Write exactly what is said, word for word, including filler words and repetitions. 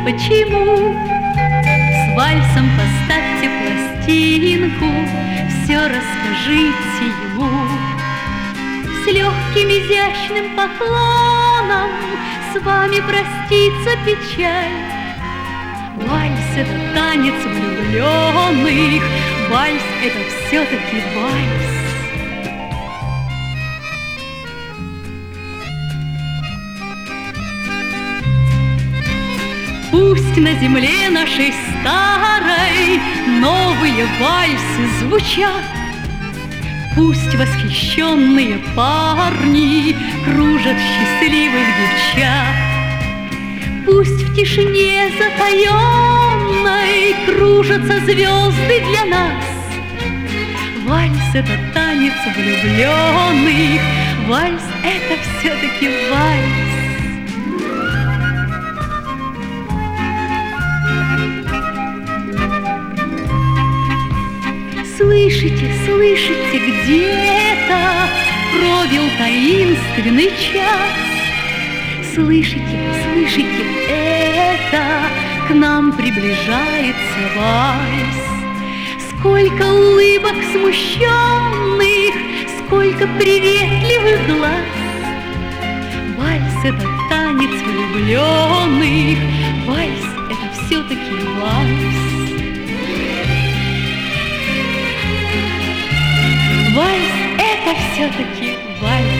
почему. С вальсом поставьте пластинку, все расскажите ему. С легким изящным поклоном с вами простится печаль. Вальс — это танец влюбленных, вальс — это все-таки вальс. Пусть на земле нашей старой новые вальсы звучат, пусть восхищенные парни кружат счастливых девчат, пусть в тишине затаенной кружатся звезды для нас. Вальс — это танец влюбленных, вальс — это все-таки вальс. Слышите, слышите, где-то пробил таинственный час. Слышите, слышите, это к нам приближается вальс. Сколько улыбок смущенных, сколько приветливых глаз. Вальс — это танец влюбленных, вальс — это все-таки вальс. Вальс — это все-таки вальс.